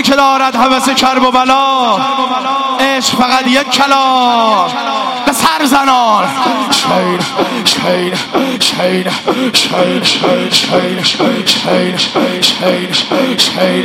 هر که دارد هوس کرب و بلا، عشق فقط یک کلام به سر زنان. شیر شیر شیر شیر شیر شیر شیر شیر شیر